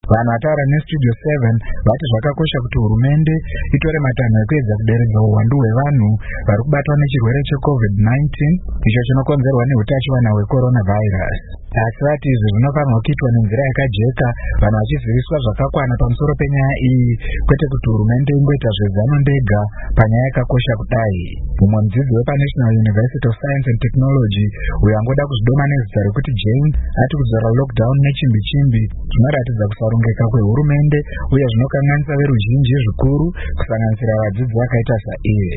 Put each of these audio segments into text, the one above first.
Vanhu vataura neStudio 7 vati zvakakosha kuti hurumende itore matanho ekuedza kuderedza uwandu hwevanhu vari kubatwa nechirwere cheCovid-19 icho chinokonzerwa neutachiwana hwecoronavirus. Asi vati izvi zvinofanirwa kuitwa nenzira yakajeka, vanhu vachiziviswa zvakakwana pamusoro penyaya iyi, kwete kuti hurumende ingoita zvezano ndega panyaya yakakosha kudai. Mumwe mudzidzi wepaNational University of Science and Technology uyo angoda kuzvidoma nezita rekuti Jane ati kudzora lockdown nechimbi-chimbi zvinoratidza kusarongeka kwehurumende uye zvinokanganisa veruzhinji zvikuru kusanganisira vadzidzi vakaita saiye.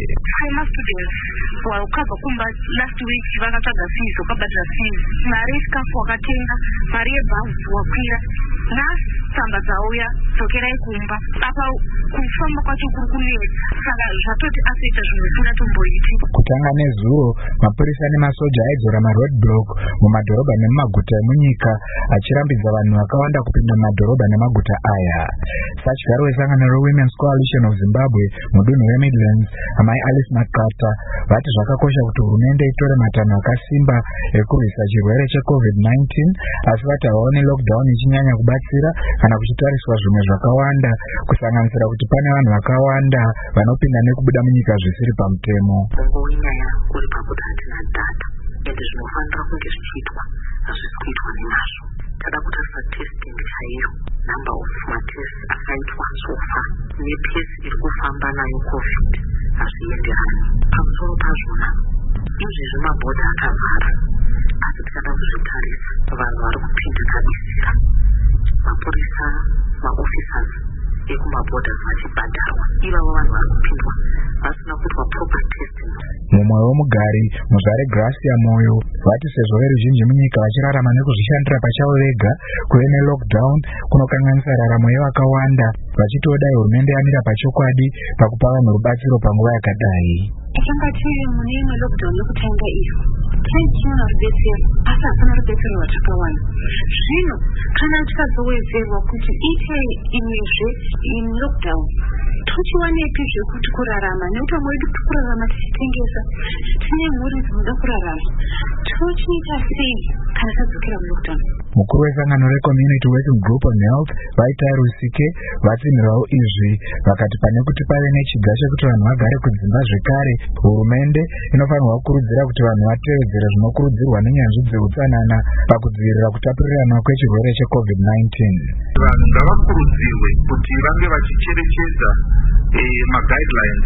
Wakabva kumba last week vakatsvaga fees, wakabhadhira fees, mari yechikafu wakatenga, mari yebhazi wakwira, nhasi tsamba dzauya, dzokerai kumba. Apa kufamba kwacho kuri kunetsa, saka zvatoti asaita zvinhu zvisina tomboiti. Kutanga nezuro, mapurisa nemasoja aidzora maroadblock mumadhorobha nemumaguta emunyika, achirambidza vanhu vakawanda kupinda mumadhorobha nemaguta aya. Sachigaro wesangano reWomen's Coalition of Zimbabwe mudunhu reMidlands, amai Alice McCarter, vati zvakakosha kuti hurumende itore matanho akasimba ekurwisa chirwere cheCovid-19, asi vati havaoni lockdown ichinyanya kubatsira kana kuchitariswa zvimwe zvakawanda, kusanganisira kuti pane vanhu vakawanda vanopinda nekubuda munyika zvisiri pamutemo. Nyaya uri pakuti hatina data ende zvinofanira kunge zvichiitwa hazvisi kuitwa nemazvo. Tada kutarisa testing chaiyo, number of matest akaitwa so far nepesi iri kufamba nayo COVID hazvienderani. Pamusoro pazvona izvezvi mabhodha akavhara, asi tikada kuzvitarisa vanhu vari kupinda kabisira, mapurisa, maofficers ekumabhodha vachibhadharwa, ivavo vanhu vari kupindwa vasina kuitwa proper testing. Mumwe womugari muzvare Gracia Moyo vati sezvo veruzhinji munyika vachirarama nekuzvishandira pachavo vega, kuve nelockdown kunokanganisa raramo yevakawanda, vachitoda hurumende yamira pachokwadi pakupa vanhu rubatsiro panguva yakadai. Takanga tiri mune imwe lockdown yekutanga iyo, taichiona rubetsero, asi hapana rubetsero rwatakawana. Zvino kana tikazowedzerwa kuti ite imwezve in lockdown, tochiwanepi zvekuti kurarama, nekuti vamwe vedu kurarama tichitengesa, tine mhuri dzinoda kurarama, tochiita sei kana tadzokera mulockdown? Mukuru wesangano reCommunity Working Group on Health Vaitai Rusike vatsinhirawo izvi, vakati pane kuti pave nechiga chekuti vanhu vagare kudzimba zvekare, hurumende inofanirwa kukurudzira kuti vanhu vatevedzere zvinokurudzirwa nenyanzvi dzeutsanana pakudzivirira kutapurirana kwechirwere cheCovid-19. Vanhu ngavakurudzirwe kuti vange vachicherechedza maguidelines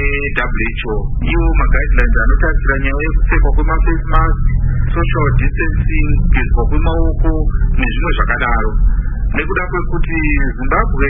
eWHO, iwo maguidelines anotarisira nyaya yekupfekwa kwemaface mask, social distancing, kugezwa kwemaoko nezvimwe zvakadaro. Nekuda kwekuti Zimbabwe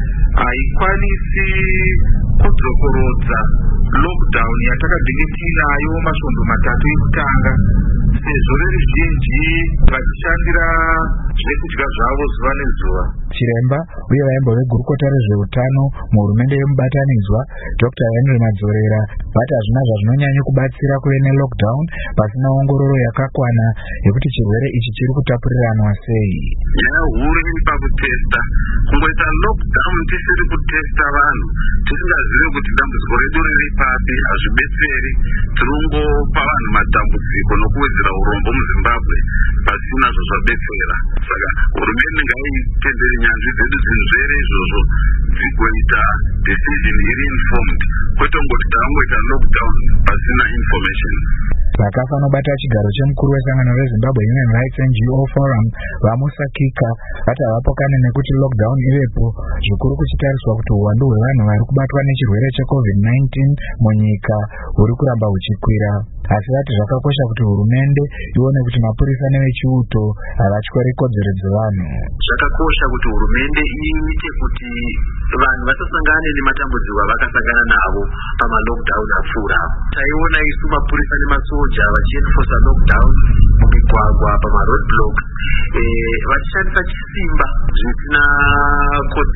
haikwanisi kudzokorodza lockdown yatakadhenge tinayo masvondo matatu ekutanga, sezvo veruzhinji vachishandira zvekudya zvavo zuva nezuva. Chiremba uye vaimbo vegurukota rezveutano muhurumende yemubatanidzwa Dr. Henry Madzorera vati hazvina zvazvinonyanya kubatsira kuve nelockdown pasina ongororo yakakwana yekuti chirwere ichi chiri kutapuriranwa sei. Nyaya huru iri pakutesta, kungoita lockdown tisiri kutesta vanhu tisingazivi kuti dambudziko redu riri papi hazvibetseri, tirongopa vanhu matambudziko nokuwedzera urombo muZimbabwe pasina zvazvabetsera. Saka hurumende ngaitendere nyanzvi dzedu dzinzvere izvozvo dzikuita decision iri informed, kwete ngoti tangoita lockdown pasina information. Vakafa nobata chigaro chemukuru wesangano reZimbabwe Human Rights NGO Forum Vamusa Kika vati havapokane nekuti lockdown ivepo, zvikuru kuchitariswa kuti uwandu hwevanhu vari kubatwa nechirwere cheCovid-19 munyika huri kuramba huchikwira. Asi vati zvakakosha kuti hurumende ione kuti mapurisa nevechiuto havatyori kodzero dzevanhu. Zvakakosha kuti hurumende iite kuti vanhu vasasangane nematambudziko avakasangana navo pamalockdown apfuura. Taiona isu mapurisa nemasoja vachienforsa lockdown mumigwagwa pamaroadblock, vachishandisa chisimba zvisina kodzero.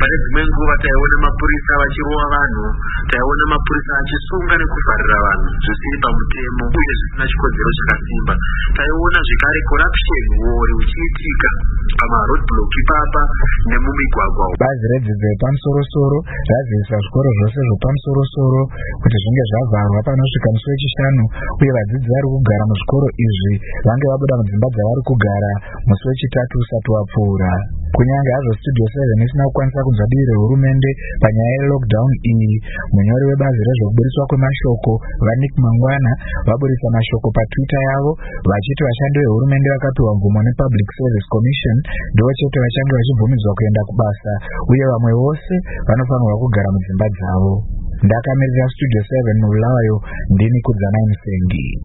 pane dzimwe nguva taiona mapurisa vachirova vanhu, taiona mapurisa achisunga nekuvharira vanhu zvisiri pamutemo uye zvisina chikodzero chakasimba. Taiona zvekare corruption war uchiitika pamaroadblock ipapa nemumigwagwa. Bazi redzidzo yepamusoro-soro raziisa zvikoro zvose zvepamusoro-soro kuti zvinge zvavharwa panosvika musi wechishanu, uye vadzidzi vari kugara muzvikoro izvi vange vabuda mudzimba dzavari kugara musi wechitatu usati wapfuura. Kunyange hazvo Studio 7 isina kukwanisa kunzwa dii rehurumende panyaya yelockdown iyi, munyori webazi rezvekuburiswa kwemashoko vaNick Mangwana vaburisa mashoko paTwitter yavo vachiti vashandi vehurumende vakapiwa mvumo nePublic Service Commission ndivo chete vachange vachibvumidzwa kuenda kubasa, uye vamwe vose vanofanirwa kugara mudzimba dzavo. Ndakamirira Studio 7 muBulawayo, ndini Kudzanayi Musengi.